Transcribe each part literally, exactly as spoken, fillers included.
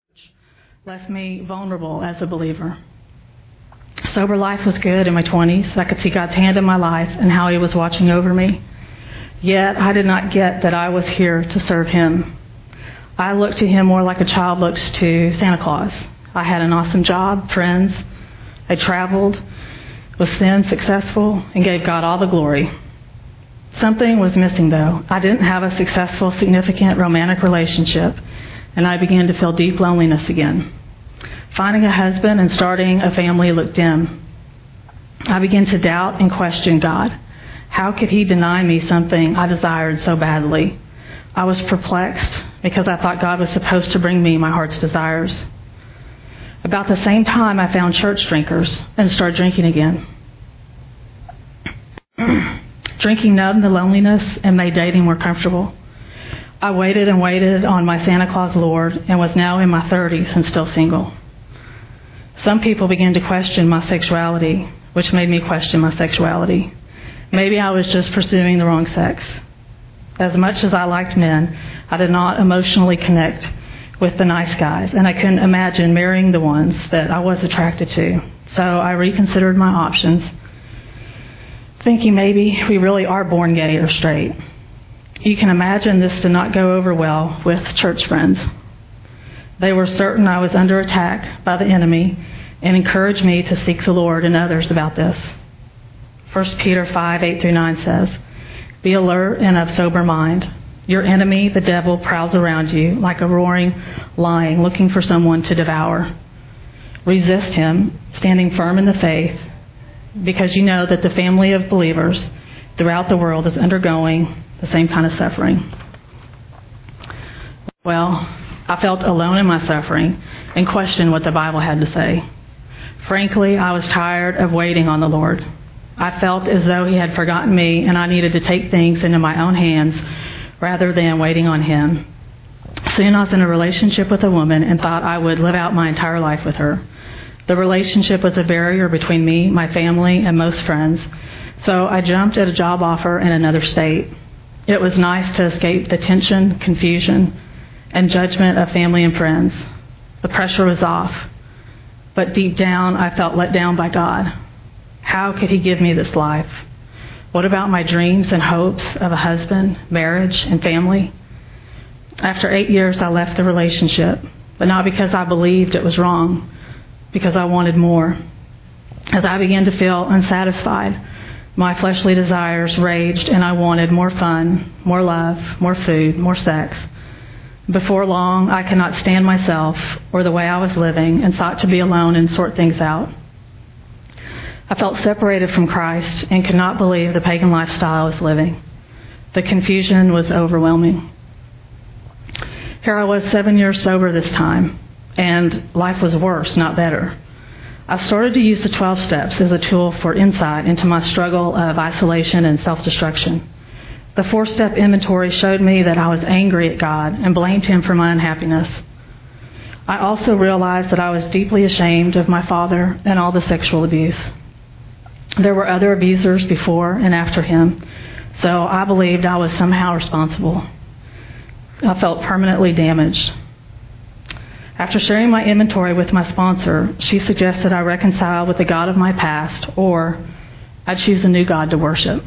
left me vulnerable as a believer. Sober life was good in my twenties. I could see God's hand in my life and how He was watching over me. Yet I did not get that I was here to serve Him. I looked to Him more like a child looks to Santa Claus. I had an awesome job, friends. I traveled, was thin, successful, and gave God all the glory. Something was missing, though. I didn't have a successful, significant romantic relationship, and I began to feel deep loneliness again. Finding a husband and starting a family looked dim. I began to doubt and question God. How could He deny me something I desired so badly? I was perplexed because I thought God was supposed to bring me my heart's desires. About the same time, I found church drinkers and started drinking again. Drinking numbed the loneliness and made dating more comfortable. I waited and waited on my Santa Claus Lord and was now in my thirties and still single. Some people began to question my sexuality, which made me question my sexuality. Maybe I was just pursuing the wrong sex. As much as I liked men, I did not emotionally connect with the nice guys, and I couldn't imagine marrying the ones that I was attracted to. So I reconsidered my options, thinking maybe we really are born gay or straight. You can imagine this did not go over well with church friends. They were certain I was under attack by the enemy and encouraged me to seek the Lord and others about this. First Peter five, eight through nine says, "Be alert and of sober mind. Your enemy, the devil, prowls around you like a roaring lion looking for someone to devour. Resist him, standing firm in the faith, because you know that the family of believers throughout the world is undergoing the same kind of suffering." Well, I felt alone in my suffering and questioned what the Bible had to say. Frankly, I was tired of waiting on the Lord. I felt as though He had forgotten me and I needed to take things into my own hands rather than waiting on Him. Soon I was in a relationship with a woman and thought I would live out my entire life with her. The relationship was a barrier between me, my family, and most friends, so I jumped at a job offer in another state. It was nice to escape the tension, confusion, and judgment of family and friends. The pressure was off, but deep down I felt let down by God. How could He give me this life? What about my dreams and hopes of a husband, marriage, and family? After eight years, I left the relationship, but not because I believed it was wrong, because I wanted more. As I began to feel unsatisfied, my fleshly desires raged and I wanted more fun, more love, more food, more sex. Before long, I could not stand myself or the way I was living and sought to be alone and sort things out. I felt separated from Christ and could not believe the pagan lifestyle I was living. The confusion was overwhelming. Here I was seven years sober this time, and life was worse, not better. I started to use the twelve steps as a tool for insight into my struggle of isolation and self-destruction. The four-step inventory showed me that I was angry at God and blamed Him for my unhappiness. I also realized that I was deeply ashamed of my father and all the sexual abuse. There were other abusers before and after him, so I believed I was somehow responsible. I felt permanently damaged. After sharing my inventory with my sponsor, she suggested I reconcile with the God of my past, or I choose a new God to worship.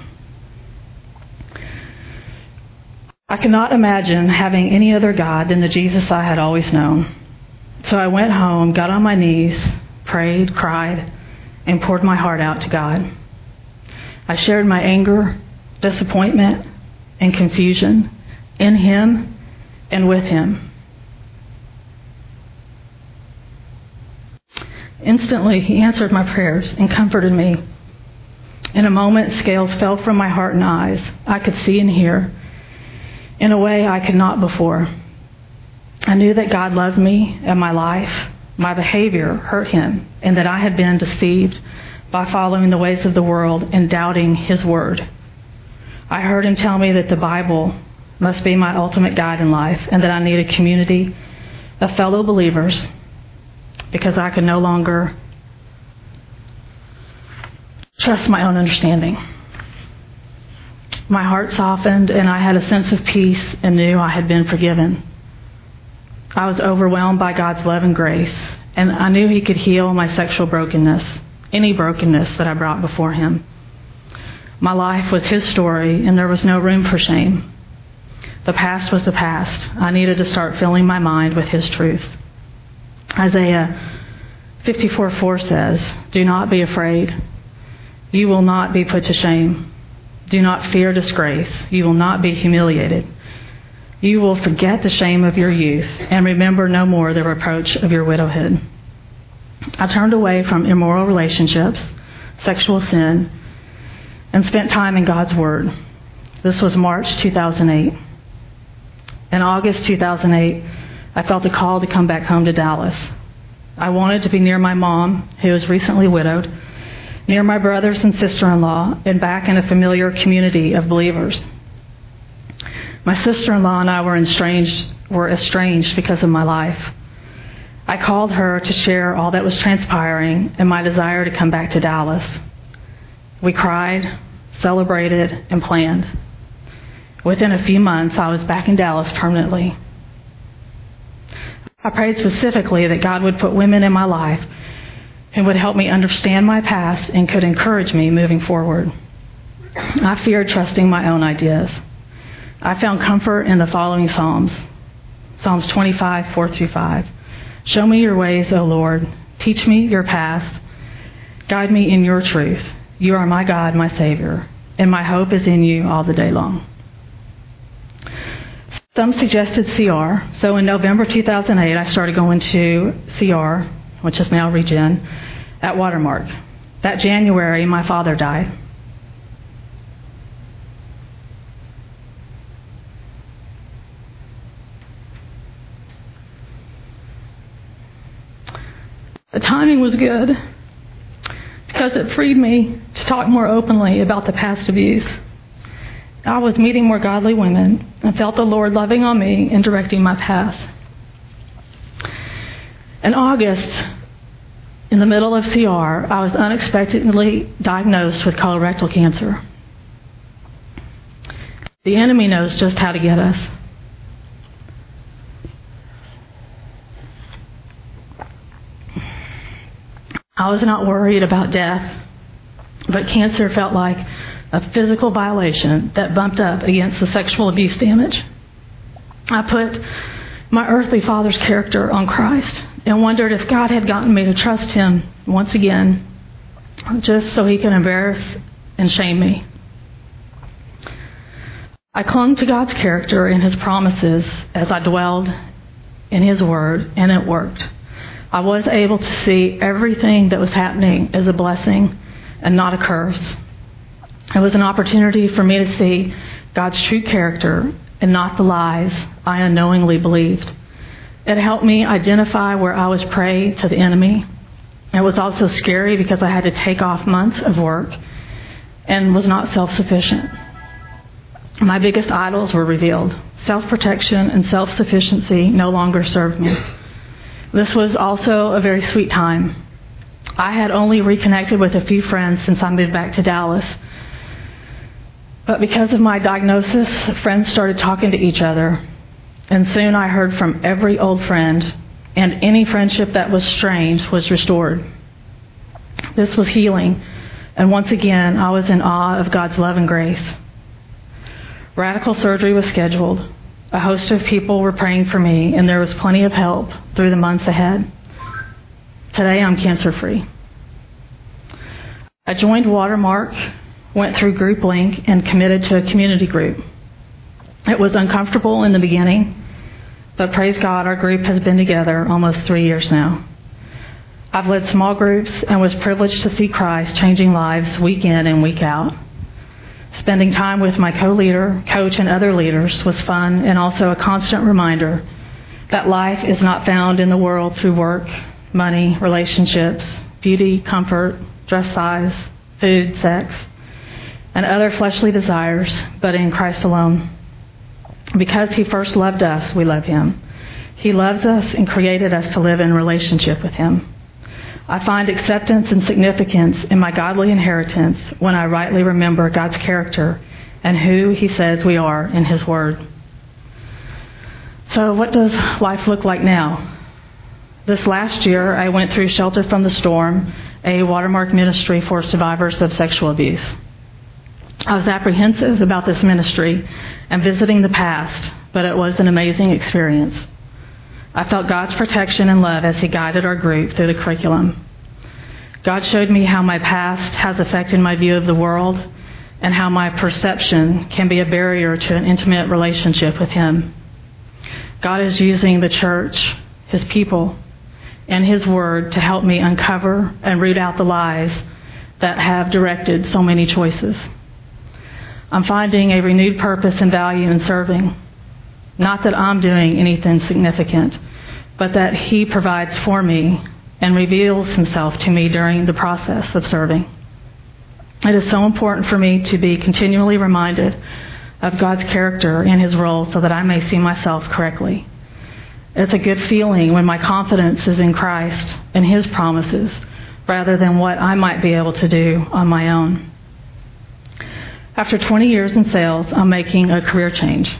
I could not imagine having any other God than the Jesus I had always known. So I went home, got on my knees, prayed, cried, and poured my heart out to God. I shared my anger, disappointment, and confusion in Him and with Him. Instantly, He answered my prayers and comforted me. In a moment, scales fell from my heart and eyes. I could see and hear in a way I could not before. I knew that God loved me and my life. My behavior hurt Him, and that I had been deceived by following the ways of the world and doubting His word. I heard Him tell me that the Bible must be my ultimate guide in life, and that I need a community of fellow believers because I could no longer trust my own understanding. My heart softened, and I had a sense of peace and knew I had been forgiven. I was overwhelmed by God's love and grace, and I knew He could heal my sexual brokenness, any brokenness that I brought before Him. My life was His story, and there was no room for shame. The past was the past. I needed to start filling my mind with His truth. Isaiah fifty-four four says, "Do not be afraid. You will not be put to shame. Do not fear disgrace. You will not be humiliated. You will forget the shame of your youth and remember no more the reproach of your widowhood." I turned away from immoral relationships, sexual sin, and spent time in God's Word. This was March two thousand eight. In August two thousand eight, I felt a call to come back home to Dallas. I wanted to be near my mom, who was recently widowed, near my brothers and sister-in-law, and back in a familiar community of believers. My sister-in-law and I were estranged, were estranged because of my life. I called her to share all that was transpiring and my desire to come back to Dallas. We cried, celebrated, and planned. Within a few months, I was back in Dallas permanently. I prayed specifically that God would put women in my life who would help me understand my past and could encourage me moving forward. I feared trusting my own ideas. I found comfort in the following Psalms. Psalms twenty-five, four through five. "Show me your ways, O Lord. Teach me your paths. Guide me in your truth. You are my God, my Savior, and my hope is in you all the day long." Some suggested C R, so in November two thousand eight, I started going to C R, which is now Regen, at Watermark. That January, my father died. The timing was good because it freed me to talk more openly about the past abuse. I was meeting more godly women and felt the Lord loving on me and directing my path. In August, in the middle of C R, I was unexpectedly diagnosed with colorectal cancer. The enemy knows just how to get us. I was not worried about death, but cancer felt like a physical violation that bumped up against the sexual abuse damage. I put my earthly father's character on Christ and wondered if God had gotten me to trust Him once again, just so He could embarrass and shame me. I clung to God's character and His promises as I dwelled in His Word, and it worked. I was able to see everything that was happening as a blessing and not a curse. It was an opportunity for me to see God's true character and not the lies I unknowingly believed. It helped me identify where I was prey to the enemy. It was also scary because I had to take off months of work and was not self-sufficient. My biggest idols were revealed. Self-protection and self-sufficiency no longer served me. This was also a very sweet time. I had only reconnected with a few friends since I moved back to Dallas. But because of my diagnosis, friends started talking to each other. And soon I heard from every old friend, and any friendship that was strained was restored. This was healing. And once again, I was in awe of God's love and grace. Radical surgery was scheduled. A host of people were praying for me, and there was plenty of help through the months ahead. Today, I'm cancer-free. I joined Watermark, went through Group Link, and committed to a community group. It was uncomfortable in the beginning, but praise God, our group has been together almost three years now. I've led small groups and was privileged to see Christ changing lives week in and week out. Spending time with my co-leader, coach, and other leaders was fun and also a constant reminder that life is not found in the world through work, money, relationships, beauty, comfort, dress size, food, sex, and other fleshly desires, but in Christ alone. Because He first loved us, we love Him. He loves us and created us to live in relationship with Him. I find acceptance and significance in my godly inheritance when I rightly remember God's character and who He says we are in His Word. So what does life look like now? This last year, I went through Shelter from the Storm, a Watermark ministry for survivors of sexual abuse. I was apprehensive about this ministry and visiting the past, but it was an amazing experience. I felt God's protection and love as He guided our group through the curriculum. God showed me how my past has affected my view of the world and how my perception can be a barrier to an intimate relationship with Him. God is using the church, His people, and His Word to help me uncover and root out the lies that have directed so many choices. I'm finding a renewed purpose and value in serving. Not that I'm doing anything significant, but that He provides for me and reveals Himself to me during the process of serving. It is so important for me to be continually reminded of God's character and His role so that I may see myself correctly. It's a good feeling when my confidence is in Christ and His promises rather than what I might be able to do on my own. After twenty years in sales, I'm making a career change.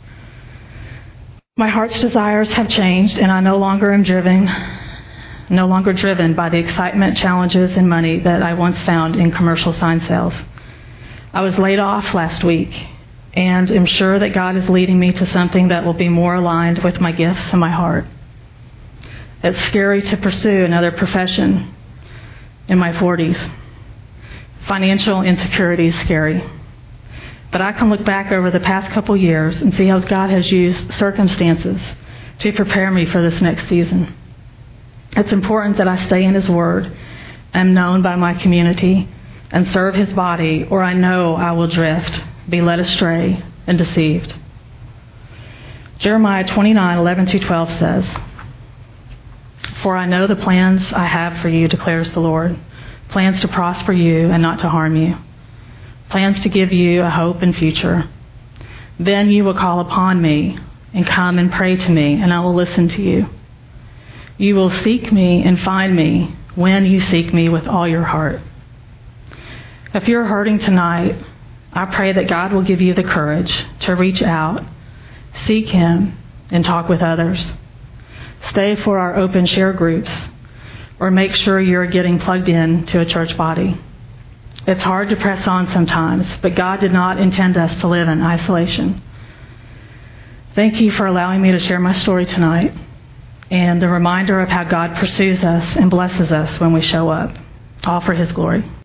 My heart's desires have changed, and I no longer am driven, no longer driven by the excitement, challenges, and money that I once found in commercial sign sales. I was laid off last week, and am sure that God is leading me to something that will be more aligned with my gifts and my heart. It's scary to pursue another profession in my forties. Financial insecurity is scary. But I can look back over the past couple years and see how God has used circumstances to prepare me for this next season. It's important that I stay in His Word, am known by my community, and serve His body, or I know I will drift, be led astray, and deceived. Jeremiah twenty-nine, eleven through twelve says, "For I know the plans I have for you, declares the Lord, plans to prosper you and not to harm you, plans to give you a hope and future. Then you will call upon me and come and pray to me, and I will listen to you. You will seek me and find me when you seek me with all your heart." If you're hurting tonight, I pray that God will give you the courage to reach out, seek Him, and talk with others. Stay for our open share groups, or make sure you're getting plugged in to a church body. It's hard to press on sometimes, but God did not intend us to live in isolation. Thank you for allowing me to share my story tonight, and the reminder of how God pursues us and blesses us when we show up, all for His glory.